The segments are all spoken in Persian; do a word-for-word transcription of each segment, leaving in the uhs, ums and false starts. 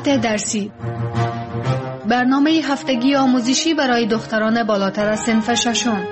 ساعت درسی، برنامه هفتگی آموزشی برای دختران بالاتر از صنف ششم.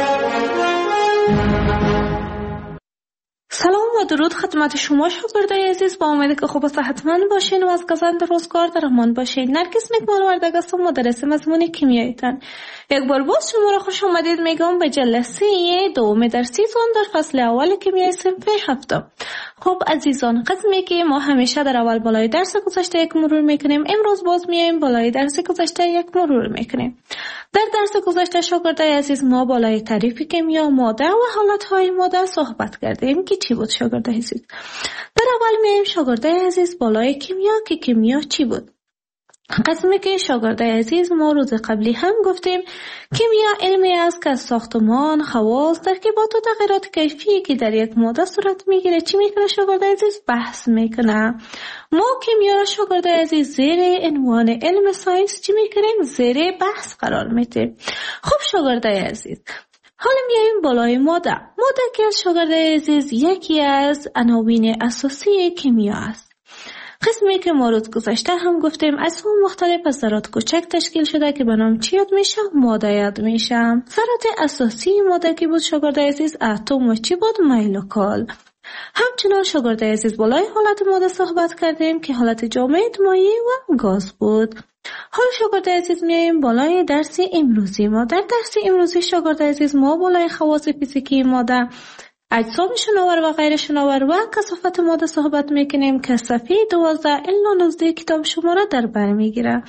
سلام و درود خدمت شما شاگردای عزیز، با امید که خوب و صحتمند باشین و از گزند روزگار در امان باشین. نرگس میکمال وردگ هستم، مدرس مضمون کیمیاییتان. یک بار باز شما را خوش آمدید میگم به جلسه دوم درسیتون در فصل اول کیمیای صنف هفتم. خب عزیزان، قسمی که ما همیشه در اول بالای درس گذشته یک مرور میکنیم، امروز باز میایم بالای درس گذشته یک مرور میکنیم. در درس گذشته شاگردای عزیز ما بالای تعریف کیمیا، ماده و حالتهای ماده صحبت کردیم که چی بود شاگردای عزیز. در اول میایم شاگردای عزیز بالای کیمیا که کیمیا چی بود. قسمی که شاگردای عزیز ما روز قبلی هم گفتیم کیمیا علمی است که از ساختمان، خواص، ترکیبات و تغییرات کیفی که در یک ماده صورت میگیره چی میکنه شاگردای عزیز؟ بحث میکنه. ما کیمیا را شاگردای عزیز زیر عنوان علم ساینس چی میکنیم؟ زیر بحث قرار میدیم. خب شاگردای عزیز، حالا میایم بالای ماده. ماده که از شاگردای عزیز یکی از عناوین اساسی کیمیا است. قسمی که ما روز گذشته هم گفتیم اجسام مختلف از ذرات کوچک تشکیل شده که به نام چی یاد میشه؟ ماده یاد میشه. ذرات اساسی ماده که بود شاگردای عزیز اتم و چی بود؟ مایلوکال. همچنان شاگردای عزیز بالای حالت ماده صحبت کردیم که حالت جامد، مایع و گاز بود. حالا شاگردای عزیز میایم بالای درس امروزی ما. در درس امروزی شاگردای عزیز ما بالای خواص فیزیکی ماده، اجسام شناور و غیر شناور و کثافت ماده صحبت میکنیم که صفحه دوازده الی نوزده کتاب شما را در بر میگیره.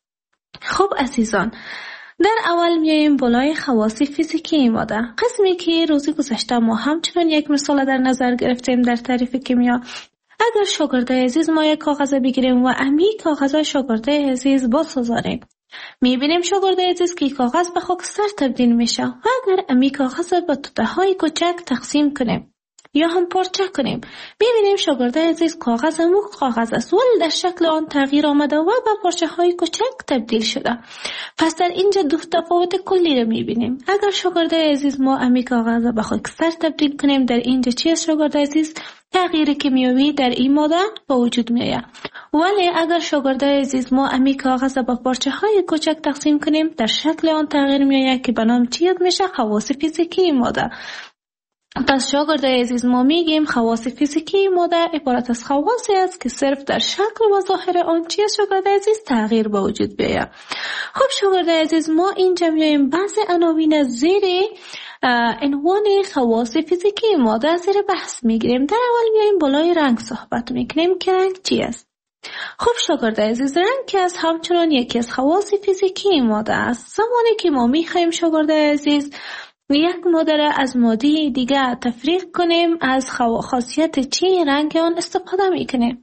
خب عزیزان، در اول میایم بالای خواص فیزیکی ماده. قسمی که روزی گذشته ما همچنان یک مثال در نظر گرفتیم در تعریف کیمیا. اگر شاگردای عزیز ما یک کاغذ بگیریم و امی کاغذ شاگردای عزیز بسازاریم، میبینیم شاگردای عزیز که کاغذ به خاکستر تبدیل میشه و اگر امی کاغذ به توته های کوچک تقسیم کنیم یا هم پارچه کنیم، میبینیم شاگردای عزیز کاغذ مو کاغذ است ولی در شکل آن تغییر آمده و به پارچه های کوچک تبدیل شده. پس در اینجا دو تفاوت کلی رو میبینیم. اگر شاگردای عزیز ما امی کاغذ به خاکستر تبدیل کنیم، در اینجا چی است شاگردای عزیز؟ تغییر کیمیایی در این ماده به وجود میآید. ولی اگر شاگردای عزیز ما امی کاغذ با پارچه های کوچک تقسیم کنیم، در شکل آن تغییر میآید که به نام چی یاد میشه؟ خواص فیزیکی ماده. پس شاگردای عزیز ما میگیم خواص فیزیکی ماده عبارت از خواصی است که صرف در شکل و ظاهر آن چی است شاگردای عزیز؟ تغییر به وجود بیاید. خب شاگردای عزیز ما اینجا میایم بعضی عناوین زیر عنوان خواص فیزیکی ماده زیر بحث میگیریم. در اول میایم بالای رنگ صحبت میکنیم که رنگ چی است. خب شاگردای عزیز، رنگ که از همچنان یکی از خواص فیزیکی ماده است. زمانی که ما میخوایم شاگردای عزیز یک ماده را از ماده دیگه تفریق کنیم، از خاصیت چی رنگ آن استفاده میکنیم.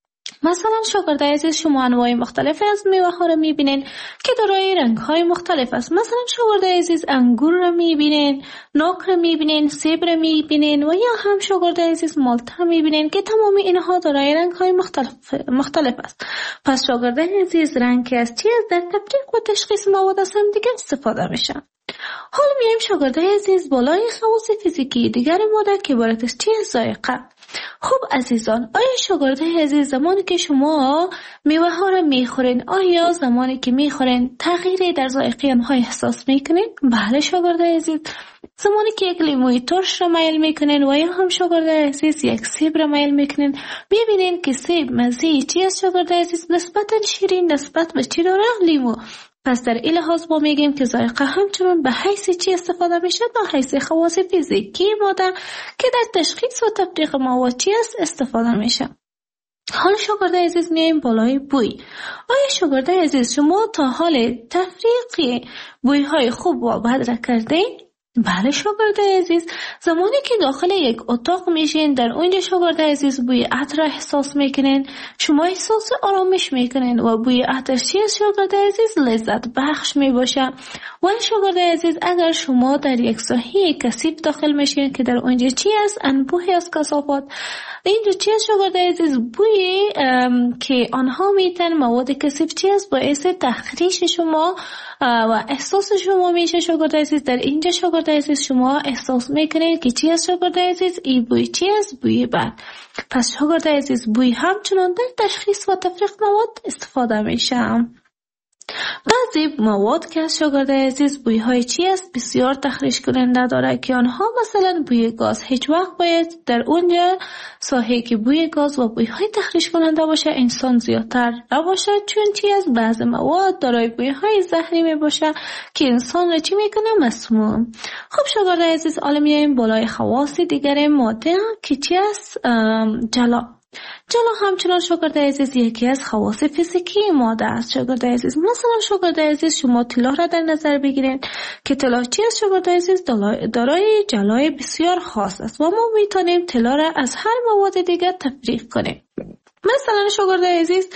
مثلا شاگردای عزیز شما انواع مختلف از میوه ها را میبینین که دارای رنگ های مختلف است. مثلا شاگردای عزیز انگور را میبینین، ناک را میبینین، سیب را میبینین و یا هم شاگردای عزیز مالت میبینین که تمام اینها دارای رنگ های مختلف مختلف است. پس شاگردای عزیز رنگ از چی است در تفریق و تشخیص مواد از هم دیگه استفاده میشه. حالا میایم شاگردای عزیز بالای خواص فیزیکی دیگر ماده که عبارت از چی است؟ ذائقه. خب عزیزان، آیا شاگردای عزیز زمانی که شما میوه ها را میخورین، آیا زمانی که میخورین تغییری در ذائقه آنها احساس میکنین؟ بله شاگردای عزیز. زمانی که یک لیموی ترش را میل میکنین و یا هم شاگردای عزیز یک سیب را میل میکنین، میبینین که سیب مزه چی است شاگردای عزیز؟ نسبتا شیرین نسبت به چی داره؟ لیمو. پس در این لحاظ ما میگیم که ذائقه همچنان به حیث چی استفاده میشه؟ به حیث خواص فیزیکی ماده که در تشخیص و تفریق مواد چی است استفاده میشه. حالا شاگردای عزیز میایم بالای بوی. آیا شاگردای عزیز شما تا حال تفریق بوی های خوب و بد را کردین؟ بله شاگردای عزیز، زمانی که داخل یک اتاق میشین، در اونجا شاگردای عزیز بوی عطر احساس میکنین، شما احساس آرامش میکنین و بوی عطر چی است شاگردای عزیز؟ لذت بخش میباشه. و شاگردای عزیز اگر شما در یک ساحه کثیف داخل میشین که در اونجا چی است؟ انبوهی از کثافات، اینجا چی است شاگردای عزیز؟ بوی که آنها میتن مواد کثیف چی است؟ باعث تخریش شما و احساس شما میشه شاگردای عزیز. در اینجا شاگردای شاگرد عزیز شما احساس میکنید که چی است شاگرد عزیز؟ این بوی چی است؟ بوی بد. پس شاگرد عزیز بوی همچنان در تشخیص و تفریق مواد استفاده میشه. بعضی مواد که از شاگرد عزیز بوی های چی است بسیار تخریش کننده داره که آنها مثلا بوی گاز. هیچ وقت باید در اونجا ساحه که بوی گاز و بوی های تخریش کننده باشه انسان زیادتر نباشه، چون چی است بعضی مواد دارای بوی های زهری می باشه که انسان را چی میکنه؟ مسموم. خب شاگرد عزیز حالا میایم بالای خواص دیگر ماده که چی است؟ جلا. جلا همچنان شاگرد عزیز یکی از خواص فیزیکی ماده است. شاگرد عزیز مثلا شاگرد عزیز شما طلا را در نظر بگیرید که طلا چی است شاگرد عزیز؟ دارای جلای بسیار خاص است و ما میتونیم طلا را از هر مواد دیگر تفریق کنیم. مثلا شاگرد عزیز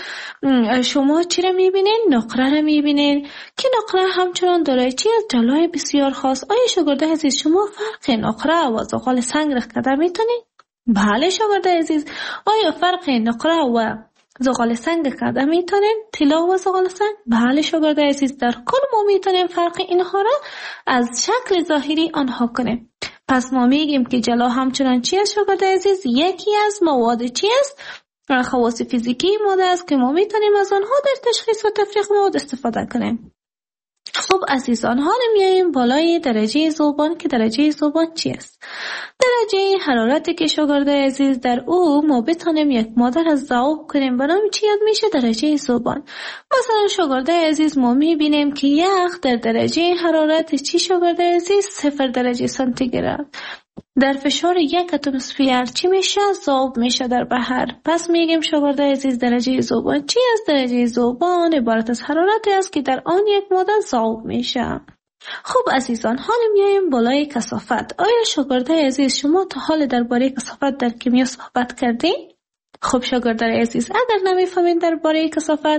شما چی را میبینین؟ نقره را میبینین که نقره همچنان دارای چی است؟ جلای بسیار خاص. آیا شاگرد عزیز شما فرق نقره و زغال سنگ را کده میتونین؟ بله شاگرد عزیز. آیا فرق نقره و زغال سنگ کده میتونین؟ طلا و زغال سنگ؟ بله شاگرد عزیز. در کل ما میتونیم فرق اینها را از شکل ظاهری آنها کنیم. پس ما میگیم که جلا همچنان چی است شاگرد عزیز؟ یکی از مواد چی است؟ خواص فیزیکی ماده است که ما میتونیم از آنها در تشخیص و تفریق مواد استفاده کنیم. خب عزیزان حالا میاییم بالای درجه ذوبان که درجه ذوبان چی است؟ درجه حرارتی که شاگرد عزیز در او ما بتونیم یک ماده را ذوب کنیم به نام چی یاد میشه؟ درجه ذوبان. مثلا شاگرد عزیز ما میبینیم که یخ در درجه حرارت چی شاگرد عزیز؟ صفر درجه سانتیگراد در فشار یک اتمسفر چی میشه؟ ذوب میشه در بحر. پس میگیم شاگرد عزیز درجه ذوبان چی است؟ درجه ذوبان عبارت از حرارتی است که در آن یک ماده ذوب میشه. خب عزیزان حالا میایم بالای کثافت. آیا شاگرد عزیز شما تا حال درباره کثافت در کیمیا صحبت کردین؟ خب شاگرد عزیز اگر نمیفهمین درباره کثافت،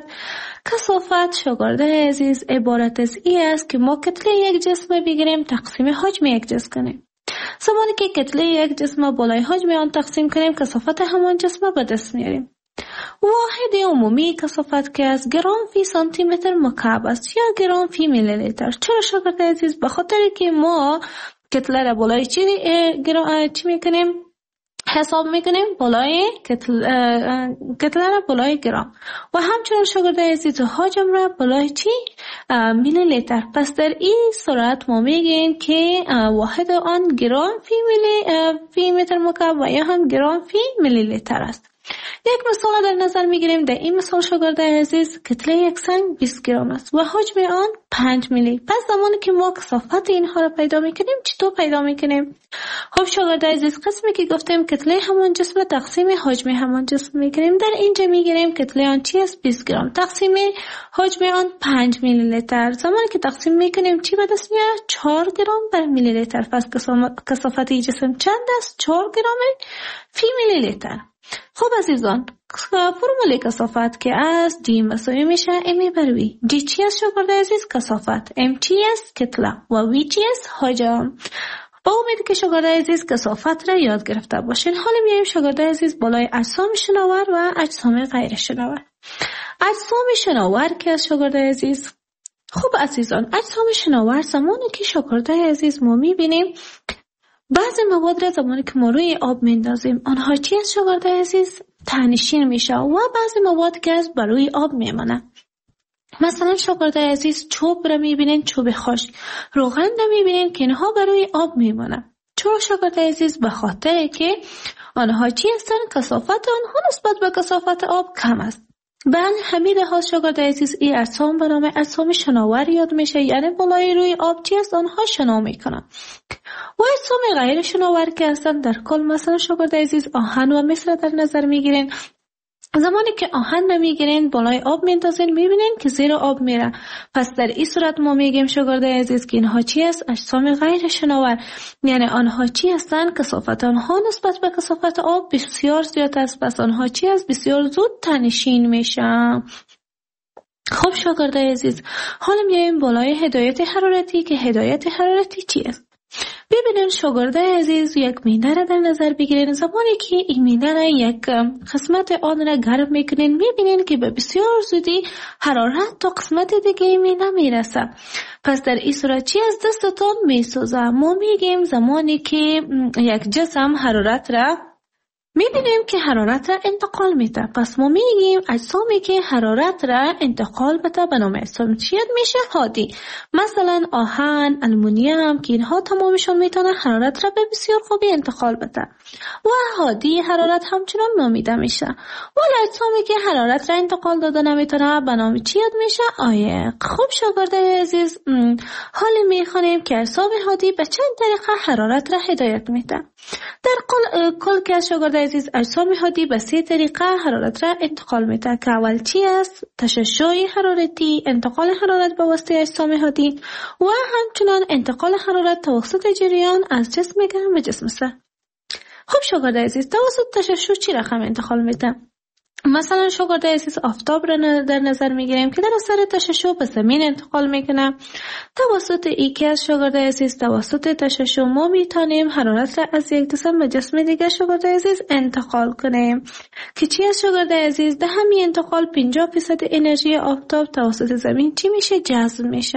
کثافت شاگرد عزیز عبارت از این است که ما کتله یک جسم بگیریم تقسیم حجم یک جسم کنیم. زمانی که کتله یک جسم بالای حجم آن تقسیم کنیم کثافت همان جسم به دست میاریم. واحد عمومی کثافت که از گرم فی سانتی متر مکعب است یا گرم فی میلی لیتر. چرا شاگرد عزیز؟ به خاطر که ما کتله را بالای چی گرم چی میکنیم؟ حساب میکنیم بالای کتله را بالای گرم و همچنین شاگرد عزیز حجم را بالای چی؟ میلی لیتر. پس در این صورت ما میگیم که واحد آن گرم فی میلی فی متر مکعب و یا هم گرم فی میلی لیتر است. یک مثال در نظر میگیریم. در این مثال شاگرد عزیز کتله یک سنگ بیست گرم است و حجم آن پنج میلی. پس زمانی که ما کثافت اینها را پیدا میکنیم چطور پیدا میکنیم؟ خب شاگرد عزیز قسمی که گفتیم کتله همان جسم تقسیم حجم همان جسم میکنیم. در اینجا میگیریم کتله آن چی است؟ بیست گرم تقسیم حجم آن پنج میلی لیتر. زمانی که تقسیم میکنیم چی به دست میاد؟ چهار گرم بر میلی لیتر. پس کثافت این جسم چند است؟ چهار گرم فی میلی لیتر. خب عزیزان فرمول کثافت که از دی مساوی میشه ام بر وی. دی چی است شاگرد عزیز؟ کثافت. ام چی است؟ کتله و وی چی است؟ حجم. با امید که شاگرد عزیز کثافت را یاد گرفته باشین. حالا میایم شاگرد عزیز بالای اجسام شناور و اجسام غیر شناور. اجسام شناور که از شاگرد عزیز خب عزیزان اجسام شناور زمانی که شاگرد عزیز ما میبینیم بعضی مواد را زمانی که ما روی آب میندازیم آنها چی است شاگرد عزیز؟ تنشین میشه و بعضی مواد که از بروی آب میمانه. مثلا شاگرد عزیز چوب را میبینین چوب خشک، روغن را میبینین که اینها بروی آب میمانه. چرا شاگرد عزیز؟ به خاطر که آنها چی هستن؟ کثافت آنها نسبت به کثافت آب کم است. بن همین لحاظ شاگرد عزیز این اجسام به نام اجسام شناور یاد میشه، یعنی بالای روی آب چی است؟ آنها شنا میکنن. و اجسام غیر شناور که هستن در کل مثلا شاگرد عزیز آهن و مس را در نظر میگیرین. زمانی که آهن نمیگیرین بالای آب میندازین میبینین که زیر آب میره. پس در این صورت ما میگیم شاگرد عزیز که اینها چی است؟ اجسام غیر شناور، یعنی آنها چی هستن؟ کثافت آنها نسبت به کثافت آب بسیار زیاد است. پس آنها چی است؟ بسیار زود تنشین میشن. خب شاگرد عزیز حالا میایم بالای هدایت حرارتی که هدایت حرارتی چی است؟ میبینین شاگرده عزیز یک مینه را در نظر بگیرین. زمانی که این مینه را یک قسمت آن را گرم میکنین میبینین که به بسیار زودی حرارت تا قسمت دیگه این مینه میرسه. پس در این صورت چی از دستتان میسوزه؟ ما میگیم زمانی که یک جسم حرارت را میبینیم که حرارت را انتقال میده. پس ما میگیم اجسامی که حرارت را انتقال بده به نام اجسام چی میشه؟ هادی. مثلا آهن، آلومینیوم که اینها تمامشون میتونه حرارت را به بسیار خوبی انتقال بده و هادی حرارت همچنان نامیده میشه. ولی اجسامی که حرارت را انتقال داده نمیتونه به نام چی میشه؟ عایق. خب شاگرده عزیز حالا میخوانیم که اجسام هادی به چند طریقه حرارت را هدایت میده. در کل کل که شاگرده عزیز اجسام هادی به سه طریقه حرارت را انتقال میده که اول چی است؟ تشعشع حرارتی، انتقال حرارت به واسطه اجسام هادی و همچنان انتقال حرارت توسط جریان از جسم گرم به جسم سرد. خب شاگرده عزیز توسط تشعشع چی رقم انتقال میده؟ مثلا شاگرده عزیز آفتاب را در نظر میگیریم که در اثر تشعشع به زمین انتقال میکنه. توسط ایکی از شاگرده عزیز توسط تشعشع ما میتونیم حرارت را از یک جسم به جسم دیگر شاگرده عزیز انتقال کنیم که چی از شاگرده عزیز ده همین انتقال پنجاه درصد انرژی آفتاب توسط زمین چی میشه؟ جذب میشه.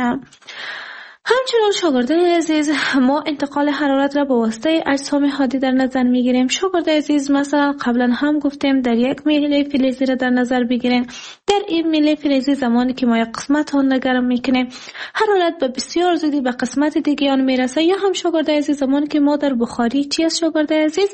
همچنان شاگرده عزیز ما انتقال حرارت را به واسطه اجسام هادی در نظر میگیریم. شاگرده عزیز مثلا قبلا هم گفتیم در یک میله فلزی را در نظر بگیریم. در این میله فلزی زمانی که ما یک قسمت آن را گرم میکنیم حرارت به بسیار زودی به قسمت دیگه آن میرسه. یا هم شاگرده عزیز زمانی که ما در بخاری چی از شاگرده عزیز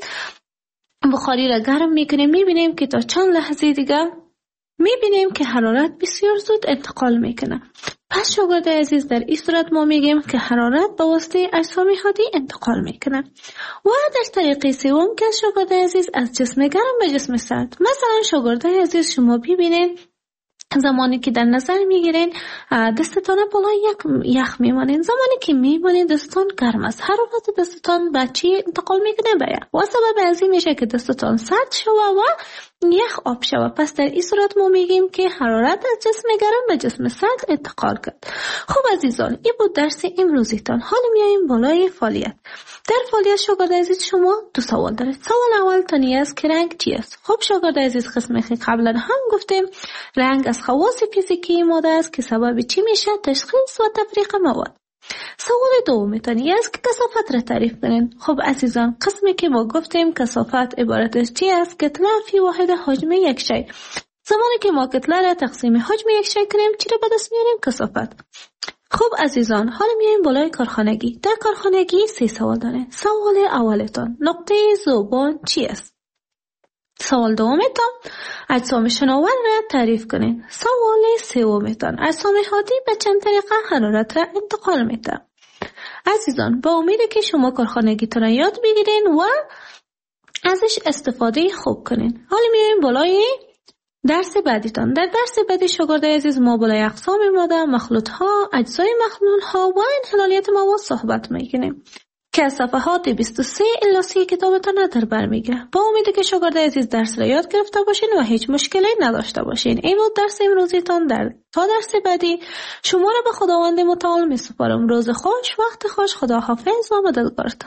بخاری را گرم میکنیم میبینیم که تا چند لحظه دیگه میبینیم که حرارت بسیار زود انتقال میکنه. پس شاگرده عزیز در این صورت ما میگیم که حرارت به واسطه اجسام هادی انتقال میکنه. و در طریقه سوم که شاگرده عزیز از جسم گرم به جسم سرد. مثلا شاگرده عزیز شما ببینید زمانی که در نظر میگیرین دستتان بالای یک یخ میمانین، زمانی که میمانین دستتان گرم است، حرارت دستتان به چی انتقال میکنه؟ به یخ. و سبب از این میشه که دستتان سرد شوه و یخ آب شوه. پس در این صورت ما میگیم که حرارت از جسم گرم به جسم سرد انتقال کرد. خب عزیزان این بود درس امروزیتان. حالا میایم بالای فعالیت. در فعالیت شاگرد عزیز شما دو سوال دارید. سوال اول تانی است که رنگ چی است؟ خب شاگرد عزیز قسمی که قبلا هم گفتیم رنگ از خواص فیزیکی ماده است که سبب چی میشه؟ تشخیص و تفریق مواد. سوال دوم تانی است که کثافت را تعریف کنین. خب عزیزان قسمی که ما گفتیم کثافت عبارت از چی است؟ کتله فی واحد حجم یک شی. زمانی که ما کتله را تقسیم حجم یک شی کنیم چی را به دست میاریم؟ کثافت. خب عزیزان حالا میایم بالای کارخانگی. در کارخانگی سه سوال دارین. سوال اولتان نقطه ذوبان چی است؟ سوال دومتان اجسام شناور را تعریف کنین. سوال سومتان اجسام هادی به چند طریقه حرارت را انتقال میده. عزیزان با امید که شما کارخانگیتان را یاد بگیرین و ازش استفاده خوب کنین. حالا میایم بالای درس بعدیتان. در درس بعدی شاگرد عزیز ما بالای اقسام ماده، مخلوط ها، اجزای مخلوط ها و انحلالیت مواد صحبت میکنیم که از صفحات بیست و سه الی سی کتابتان را در بر میگیره. با امیدی که شاگرد عزیز درس را یاد گرفته باشین و هیچ مشکلی نداشته باشین. این بود درس امروزیتان. در تا درس بعدی شما را به خداوند متعال میسپارم. روز خوش، وقت خوش، خداحافظ و مددگارتان.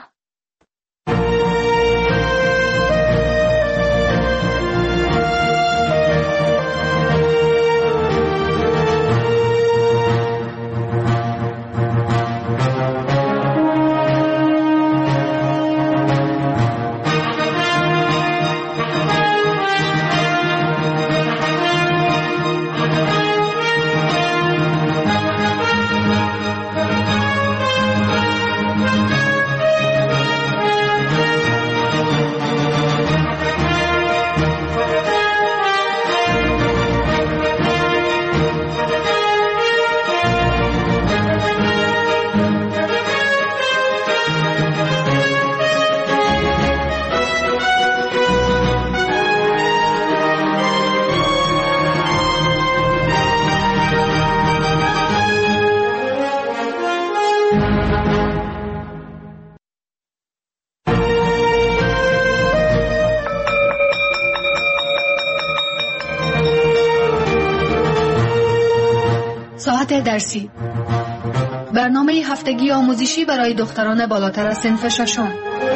ساعت درسی برنامه هفتگی آموزشی برای دختران بالاتر از صنف ششم.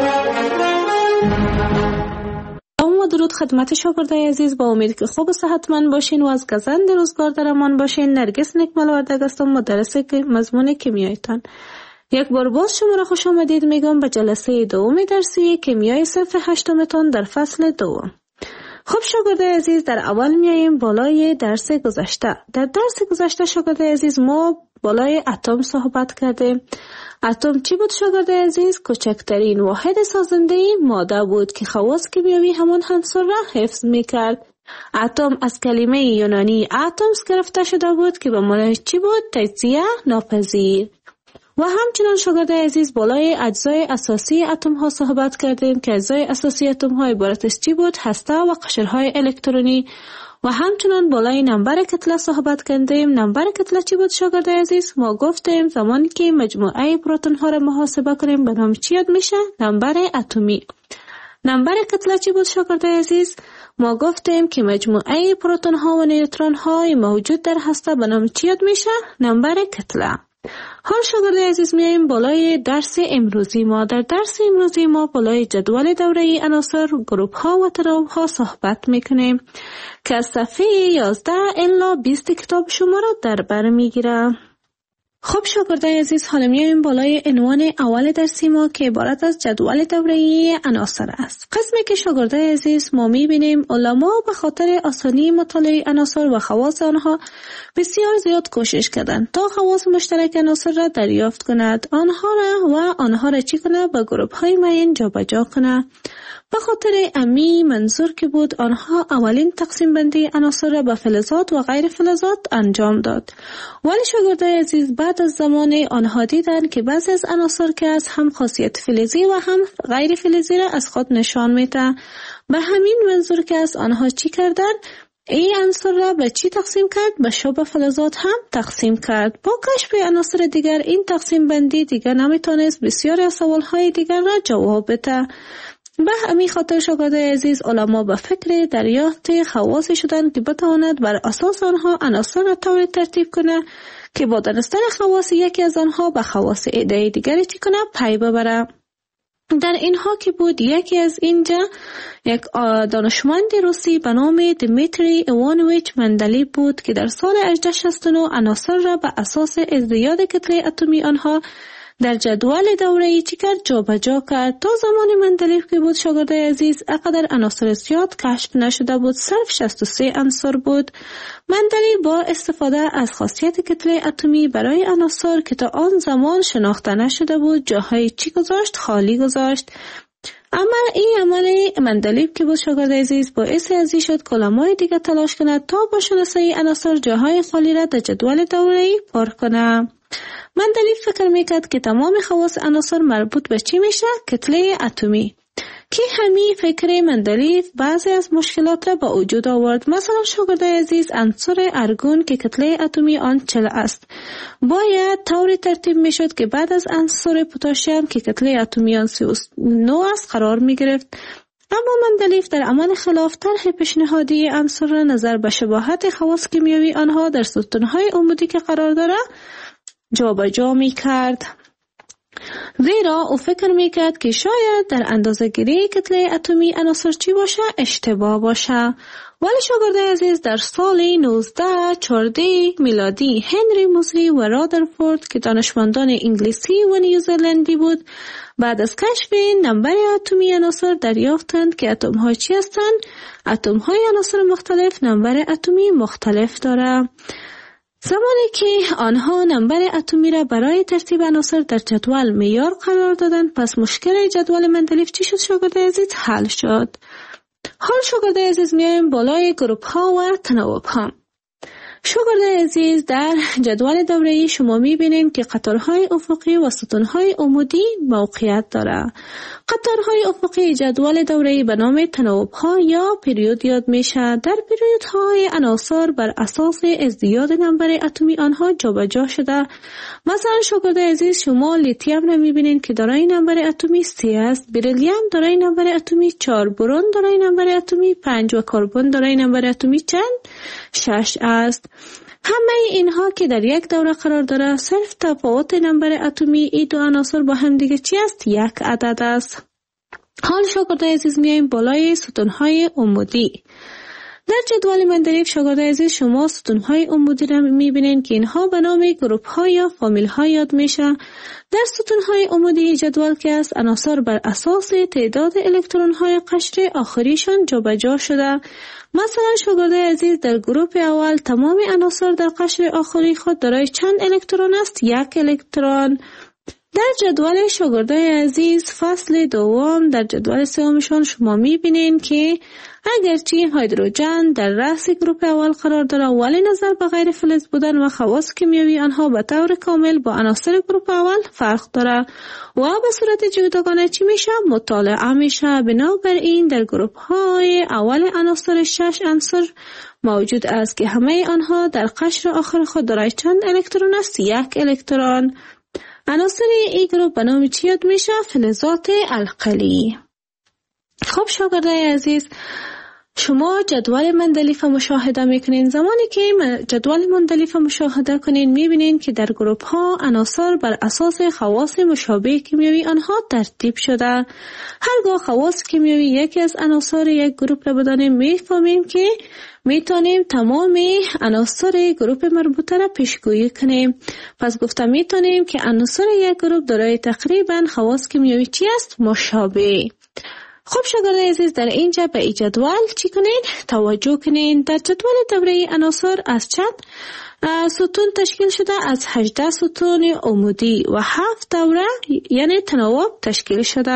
اما درود خدمت شاگردای عزیز، با امید که خوب و صحتمند باشین و از گزند روزگار در امان باشین. نرگس نکمل وردگ هستم، مدرس مضمون کیمیایتان. یک بار باز شما را خوش آمدید میگم به جلسه دوم درسی کیمیای صنف هشتمتان در فصل دوم. خب شاگردای عزیز، در اول میاییم بالای درس گذشته. در درس گذشته شاگردای عزیز ما بالای اتم صحبت کردیم. اتم چی بود شاگردای عزیز؟ کوچکترین واحد سازنده ماده بود که خواص کیمیایی همان عنصر را حفظ میکرد. اتم از کلمه یونانی اتمس گرفته شده بود که به معنی چی بود؟ تجزیه ناپذیر. و همچنان شاگردای عزیز بالای اجزای اساسی اتم ها صحبت کردیم که اجزای اساسی اتم ها عبارت از چی بود؟ هسته و قشرهای الکترونی. و همچنان بالای نمبر کتله صحبت کردیم. نمبر کتله چی بود شاگردای عزیز؟ ما گفتیم زمانی که مجموعه پروتون ها را محاسبه کنیم به نام چی یاد میشه؟ نمبر اتمی. نمبر کتله چی بود شاگردای عزیز؟ ما گفتیم که مجموعه پروتون ها و نیوترون های موجود در هسته به نام چی یاد میشه؟ نمبر کتله. حال شاگردای عزیز میاییم بالای درس امروزی ما. در درس امروزی ما بالای جدول دوره‌ای عناصر، گروپ ها و تناوب ها صحبت میکنیم که از صفحه یازده الی بیست کتاب شما را در بر میگیره. خب شاگردای عزیز، حالا میاییم بالای عنوان اول درسی ما که عبارت از جدول دوره‌ای عناصر است. قسمی که شاگردای عزیز ما میبینیم علما به خاطر آسانی مطالعه عناصر و خواص آنها بسیار زیاد کوشش کردند تا خواص مشترک عناصر را دریافت کند، آنها را و آنها را چی کنه؟ به گروپ های معین جابجا کنه. به خاطر امی منظور که بود آنها اولین تقسیم بندی عناصر را به فلزات و غیر فلزات انجام داد. ولی شاگردای عزیز بعد از زمان آنها دیدن که بعضی از عناصر که از هم خاصیت فلزی و هم غیر فلزی را از خود نشان میده. به همین منظور که از آنها چی کردن؟ این عنصر را به چی تقسیم کرد؟ به شبه فلزات هم تقسیم کرد. با کشف عناصر دیگر این تقسیم بندی دیگر نمیتونست بسیاری از سوالهای دیگر را جواب بده. به همین خاطر شاگردای عزیز علما به فکر دریافت خواص شدند که بتواند بر اساس آنها عناصر را طوری ترتیب کنه که با دانستن خواص یکی از آنها به خواص عده دیگری چی کنه؟ پی ببره. در اینها که بود یکی از اینجا یک دانشمند روسی به نام دیمیتری ایوانویچ مندلیف بود که در سال هزار و هشتصد و شصت و نه عناصر را به اساس ازدیاد کتله اتمی آنها در جدول دوره‌ای چی کرد؟ جابجا کرد. تا زمان مندلیف که بود شاگردای عزیز اقدر عناصر زیاد کشف نشده بود، صرف شصت و سه عنصر بود. مندلیف با استفاده از خاصیت کتله اتمی برای عناصر که تا آن زمان شناخته نشده بود جاهای چی گذاشت؟ خالی گذاشت. اما این عمل مندلیف که بود شاگردای عزیز باعث ازی شد که علمای دیگه تلاش کند تا با شناسایی عناصر جاهای خالی را در جدول دوره‌ای پر کنه. مندلیف فکر میکرد که تمام خواص عناصر مربوط به چی میشه؟ کتله اتمی. که همین فکر مندلیف بعضی از مشکلات را به وجود آورد. مثلا شاگردای عزیز عنصر ارگون که کتله اتمی آن چهل است باید طوری ترتیب میشد که بعد از عنصر پتاسیم که کتله اتمی آن سی و نه است قرار میگرفت. اما مندلیف در عمل خلاف طرح پیشنهادی عنصر را نظر به شباهت خواص کیمیایی آنها در ستونهای عمودی که قرار داره جابجا میکرد. زیرا او فکر میکرد که شاید در اندازه‌گیری کتله اتمی عناصر چی باشه؟ اشتباه باشه. ولی شاگردای عزیز در سال نوزده چهارده میلادی هنری موزلی و رادرفورد که دانشمندان انگلیسی و نیوزلندی بود بعد از کشف نمبر اتمی عناصر دریافتند که اتم ها چی هستند؟ اتم های عناصر مختلف نمبر اتمی مختلف داره. زمانی که آنها نمبر اتمی را برای ترتیب عناصر در جدول معیار قرار دادند پس مشکل جدول مندلیف چی شد شاگردای عزیز؟ حل شد. حال شاگردای عزیز میایم بالای گروپ ها و تناوب ها. شاگردای عزیز در جدول دوره‌ای شما میبینید که قطارهای افقی و ستونهای عمودی موقعیت داره. قطارهای افقی جدول دوره‌ای به نام تناوب ها یا پریود یاد میشه. در پریودهای عناصر بر اساس ازدیاد نمبر اتمی آنها جابجا شده. مثلا شاگردای عزیز شما لیتیوم را میبینید که دارای نمبر اتمی سه است، بریلیوم دارای نمبر اتمی چهار، برون دارای نمبر اتمی پنج و کربن دارای نمبر اتمی چند؟ شش است. همه اینها که در یک دوره قرار داره، صرف تفاوت نمبر اتمی این دو عناصر با هم دیگه چی است؟ یک عدد است. حال شاگردای عزیز میایم بالای ستونهای عمودی. در جدول مندلیف شاگردای عزیز شما ستونهای عمودی را میبینین که اینها به نام گروپ ها یا فامیل ها یاد میشه. در ستونهای عمودی جدول که است عناصر بر اساس تعداد الکترون های قشر آخریشان جابجا شده. مثلا شاگردای عزیز در گروپ اول تمام عناصر در قشر آخری خود دارای چند الکترون است؟ یک الکترون. در جدول شاگردای عزیز فصل دوم در جدول سومشان شما میبینین که اگرچه هیدروژن در رأس گروپ اول قرار داره ولی نظر به غیر فلز بودن و خواص کیمیایی آنها به طور کامل با عناصر گروپ اول فرق داره و به صورت جداگانه چی میشه؟ مطالعه میشه. بنابراین در گروپ های اول عناصر شش عنصر موجود است که همه آنها در قشر آخر خود دارای چند الکترون است؟ یک الکترون. عناصر این گروپ به نام چی یاد میشه؟ فلزات القلی. خب شاگردای عزیز شما جدول مندلیف مشاهده میکنین. زمانی که جدول مندلیف مشاهده کنین میبینین که در گروپ ها عناصر بر اساس خواص مشابه کیمیایی آنها ترتیب شده. هرگاه خواص کیمیایی یکی از عناصر یک گروپ را بدانیم میفهمیم که میتونیم تمام عناصر گروپ مربوطه را پیشگویی کنیم. پس گفتم میتونیم که عناصر یک گروپ دارای تقریبا خواص کیمیایی چی است؟ مشابه. خب شاگردای عزیز در اینجا به این جدول چی کنین؟ توجه کنین. در جدول دوره عناصر از چند ستون تشکیل شده؟ از هجده ستون عمودی و هفت دوره یعنی تناوب تشکیل شده.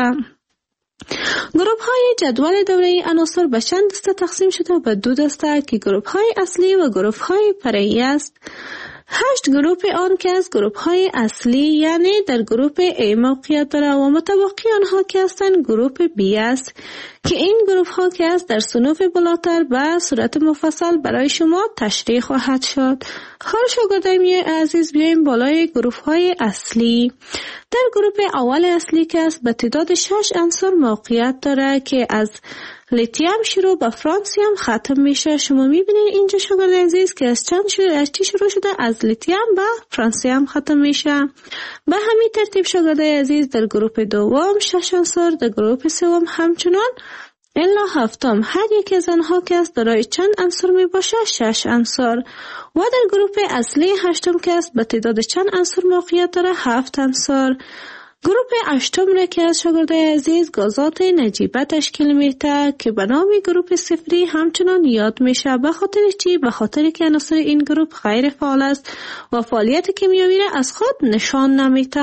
گروپ های جدول دوره عناصر به چند دسته تقسیم شده؟ به دو دسته که گروپ های اصلی و گروپ های فرعی است. هشت گروپ آن که از گروپ های اصلی یعنی در گروپ A موقعیت داره و متبقی آنها که هستند گروپ B است که این گروپ ها که است در صنوف بالاتر به صورت مفصل برای شما تشریح خواهد شد. حال شاگردای عزیز بیایم بالای گروپ های اصلی. در گروپ اول اصلی که است به تعداد شش عنصر موقعیت داره که از لیتیم شروع به فرانسیم ختم میشه. شما میبینید اینجا شاگردای عزیز که از چند شروع از چی شروع شده؟ از لیتیم به فرانسیم ختم میشه. به همین ترتیب شاگردای عزیز در گروپ دوم شش عنصر، در گروپ سوم همچنان الا هفتم هر یک از آنها که است دارای چند عنصر می باشه؟ شش عنصر. و در گروپ اصلی هشتم که است به تعداد چند عنصر موقعیت داره؟ هفت عنصر. گروپ هشتم را که از شاگردای عزیز گازات نجیبه تشکیل میده که به نام گروپ صفری همچنان یاد میشه. به خاطر چی؟ به خاطر که عناصر این گروپ غیر فعال است و فعالیت کیمیایی را از خود نشان نمیده.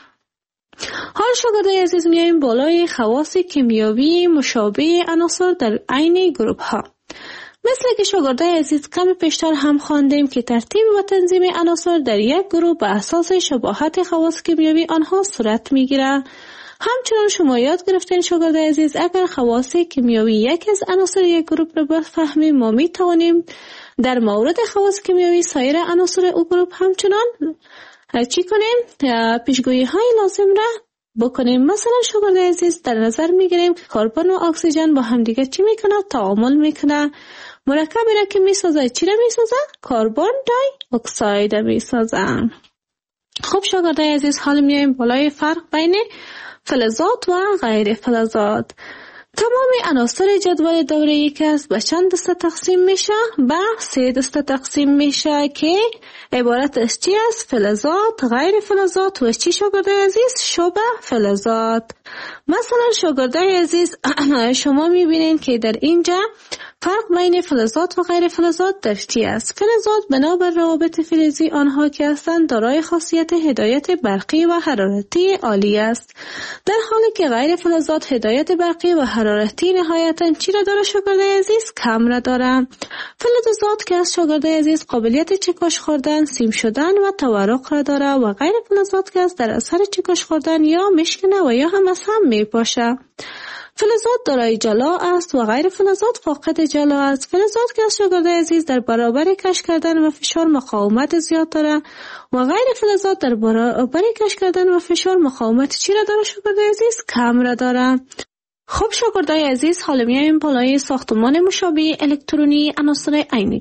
حال شاگردای عزیز میایم بالای خواص کیمیایی مشابه عناصر در عین گروپ ها. مثل که شاگردای عزیز کم پیشتر هم خواندیم که ترتیب و تنظیم عناصر در یک گروه به اساس شباهت خواص کیمیایی آنها صورت میگیره. همچنان شما یاد گرفتین شاگردای عزیز اگر خواص کیمیایی یک از عناصر یک گروه را بفهمیم ما می توانیم در مورد خواص کیمیایی سایر عناصر او گروه همچنان چی کنیم؟ پیشگویی های لازم را بکنیم. مثلا شاگردای عزیز در نظر میگیریم که کربن و اکسیژن با هم دیگه چی میکنه؟ تعامل میکنه. مرکبی را که میسازه چی را میسازه؟ کربن دای اکساید میسازه. خب شاگردای عزیز حال میایم بالای فرق بین فلزات و غیر فلزات. تمام عناصر جدول دوره‌ای که است به چند دسته تقسیم میشه؟ به سه دسته تقسیم میشه که عبارت از چی است؟ فلزات، غیر فلزات و چی شاگردای عزیز؟ شبه فلزات. مثلا شاگردای عزیز شما میبینین که در اینجا فرق بین فلزات و غیر فلزات در چی است؟ فلزات بنابر روابط فلزی آنها که هستند دارای خاصیت هدایت برقی و حرارتی عالی است، در حالی که غیر فلزات هدایت برقی و حرارتی نهایتاً چی را داره شاگردای عزیز؟ کم را داره. فلزات که از شاگردای عزیز قابلیت چکش خوردن، سیم شدن و تورق را داره و غیر فلزات که از در اثر چکش خوردن یا مشکنه و یا هم از هم میپاشه. فلزات دارای جلا است و غیر فلزات فاقد جلا است. فلزات که از شاگردای عزیز در برابر کش کردن و فشار مقاومت زیاد داره و غیر فلزات در برابر کش کردن و فشار مقاومت چی را داره شاگردای عزیز؟ کم را داره. خب شاگردای عزیز حالا میایم بالای ساختمان مشابه الکترونی عناصر عین گروپ.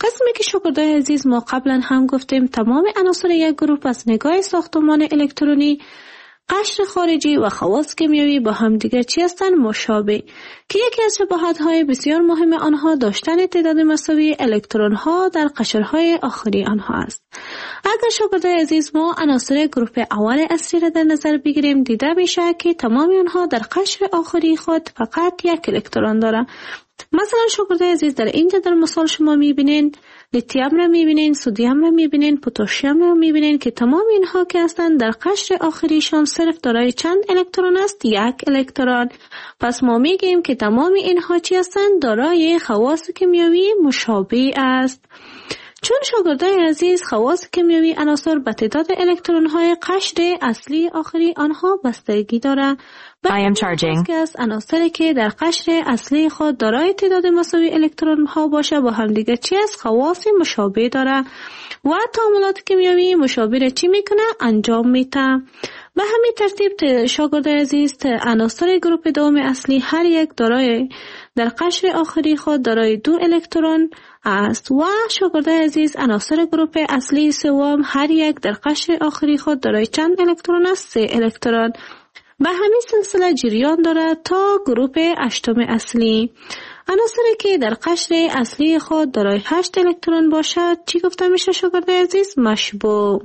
قسمی که شاگردای عزیز ما قبلا هم گفتیم تمام عناصر یک گروه از نگاه ساختمان الکترونی، قشر خارجی و خواص کیمیایی با هم دیگر چی هستند؟ مشابه، که یکی از شباهت‌های بسیار مهم آنها داشتن تعداد مساوی الکترون‌ها در قشرهای آخری آنها است. اگر شاگردای عزیز ما عناصر گروه اول اصلی را در نظر بگیریم، دیده میشه که تمام آنها در قشر آخری خود فقط یک الکترون دارند. مثلا شاگردای عزیز در اینجا در مثال شما میبینین لیتیوم را میبینین، سدیم را میبینین، پتاسیم را میبینین که تمام اینها که هستند در قشر آخریشان صرف دارای چند الکترون است؟ یک الکترون. پس ما میگیم که تمام اینها چی هستند؟ دارای خواص کیمیایی مشابه است. چون شاگردای عزیز خواص کیمیایی عناصر به تعداد الکترون های قشر اصلی آخری آنها بستگی دارند. I am charging. که از عناصری که در قشر اصلی خود دارای تعداد مساوی الکترون ها باشه با هم دیگه چی است؟ خواص مشابه داره و تعاملات کیمیایی مشابه را چی میکنه؟ انجام میده. به همین ترتیب شاگردای عزیز عناصر گروه دوم اصلی هر یک دارای در قشر آخری خود دارای دو الکترون است و شاگردای عزیز عناصر گروه اصلی سوم هر یک در قشر آخری خود دارای چند الکترون است؟ سه الکترون. به همین سلسله جریان دارد تا گروه هشتم اصلی. عناصری که در قشر اصلی خود دارای هشت الکترون باشد چی گفته میشه شاگردای عزیز؟ مشبوع،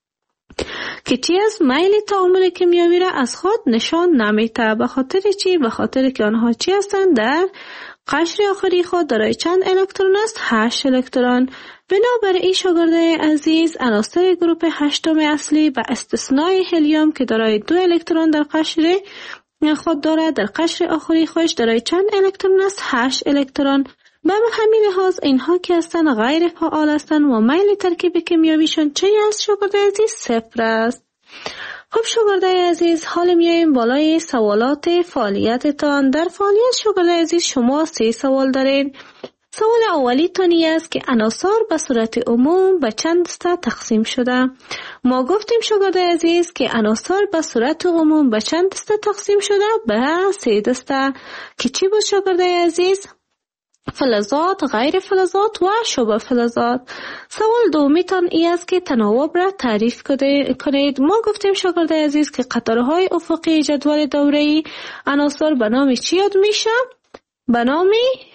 که چی از میل تعامل کیمیایی را از خود نشان نمیده. به خاطر چی؟ به خاطر که آنها چی هستند؟ در قشر آخری خود دارای چند الکترون است؟ هشت الکترون. بنابراین شاگردای عزیز عناصر گروه هشتم اصلی به استثنای هلیوم که دارای دو الکترون در قشر خود دارد در قشر آخری خودش دارای چند الکترون است؟ هشت الکترون. به همین لحاظ اینها که هستند غیر فعال هستند و میل ترکیب کیمیاییشون چه است شاگردای عزیز؟ صفر است. خب شاگردای عزیز حال میایم بالای سوالات فعالیتتان. در فعالیت شاگردای عزیز شما سه سوال دارین. سوال اولی تانی است که عناصر به صورت عموم به چند دسته تقسیم شده. ما گفتیم شاگردای عزیز که عناصر به صورت عموم به چند دسته تقسیم شده؟ به سه دسته، که چی بود شاگردای عزیز؟ فلزات، غیر فلزات و شبه فلزات. سوال دومی تان ای است که تناوب را تعریف کنید. ما گفتیم شاگردای عزیز که قطارهای افقی جدول دوره‌ای عناصر به نام چی یاد میشه؟ به نام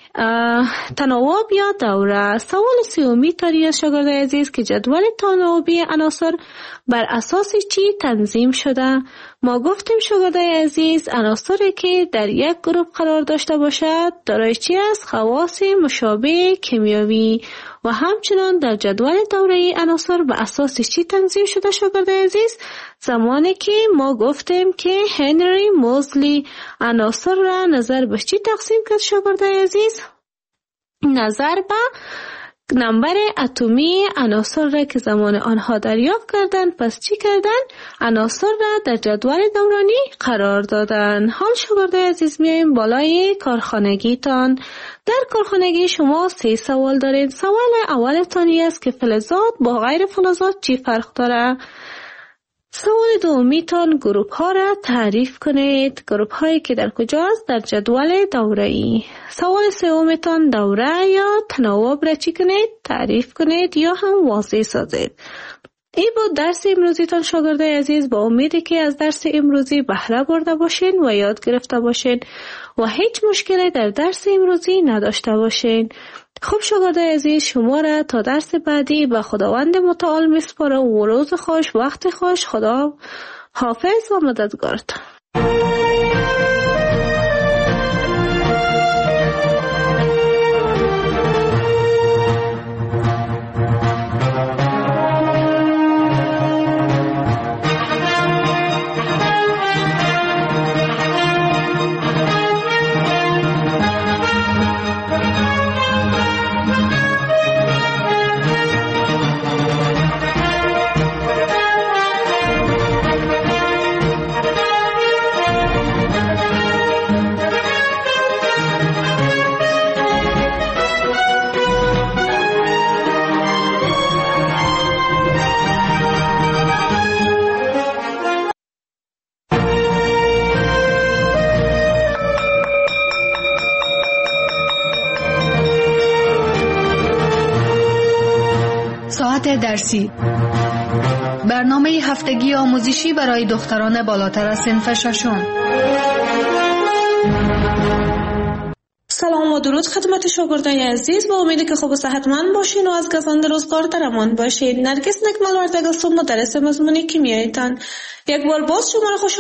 تناوب یا دوره. سوال سومی تانی است شاگردای عزیز که جدول تناوبی عناصر بر اساس چی تنظیم شده؟ ما گفتیم شاگردای عزیز عناصری که در یک گروه قرار داشته باشد دارای چی است؟ خواص مشابه کیمیایی. و همچنان در جدول دوره‌ای عناصر به اساس چی تنظیم شده شاگردای عزیز؟ زمانی که ما گفتیم که هنری موزلی عناصر را نظر به چی تقسیم کرد شاگردای عزیز؟ نظر به نمبر اتمی عناصر را که زمان آنها دریافت کردند. پس چی کردند؟ عناصر را در جدول دورانی قرار دادند. حال شاگردای عزیز میایم بالای کارخانگی تان. در کارخانگی شما سه سوال دارید. سوال اول تانی است که فلزات با غیر فلزات چی فرق داره؟ سوال دومی تان گروپ ها را تعریف کنید. گروپ هایی که در کجا است؟ در جدول دوره‌ای. سوال سوم تان دوره یا تناوب را چی کنید؟ تعریف کنید یا هم واضح سازید. این بود درس امروزی تان شاگردای عزیز. با امیدی که از درس امروزی بهره برده باشین و یاد گرفته باشین و هیچ مشکلی در درس امروزی نداشته باشین. خب شاگردای عزیز شما را تا درس بعدی به خداوند متعال میسپارم و روز خوش، وقت خوش، خدا حافظ و مددگارتان. ساعت درسی. برنامه هفتگی آموزشی برای دختران بالاتر از صنف ششم. سلام و درود خدمت شاگردای عزیز، با امیدی که خوب و صحتمند باشین و از گزند روزگار در امان باشین. نرگس نکمل وردگستون مدرس مضمون کیمیاییتان. یک بار باز شما را خوش